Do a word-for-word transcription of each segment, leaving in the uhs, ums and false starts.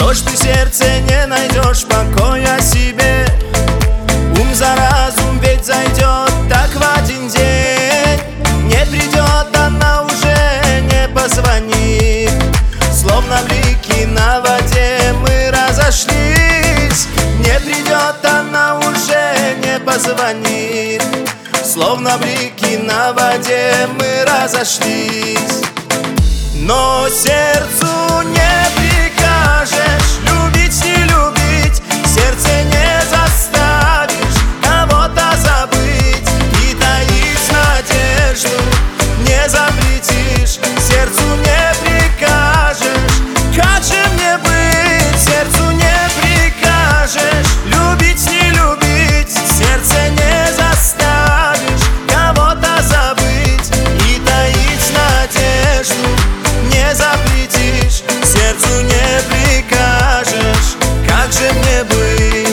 Что ж ты, сердце, не найдешь покоя себе? Ум за разум ведь зайдет так в один день. Не придет, она уже не позвонит. Словно блики на воде мы разошлись. Не придет, она уже не позвонит. Словно блики на воде мы разошлись. Но сердцу не прикажешь любить, не любить. Сердце не заставишь кого-то забыть. И таить надежду не запретишь. Сердцу не прикажешь, как же мне быть? Сердцу не прикажешь любить, не любить. Сердце не заставишь кого-то забыть. И таить надежду не запретишь. Сердцу не прикажешь, как же мне быть?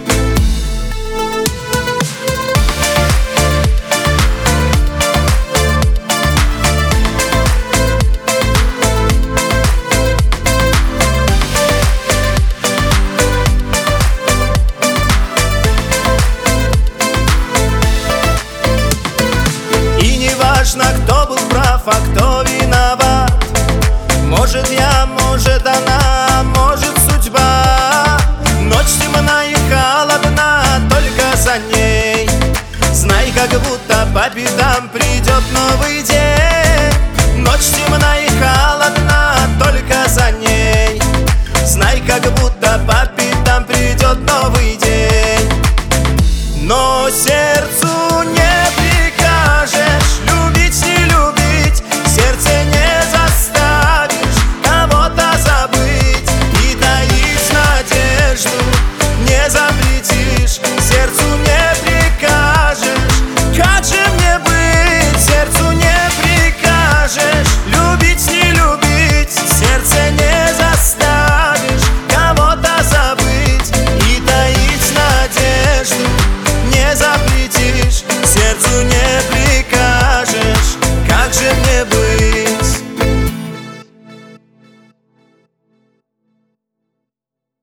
И не важно, кто был прав, а кто виноват. Может я, может она, может судьба. Ночь темна и холодна, только за ней знай, как будто по пятам придет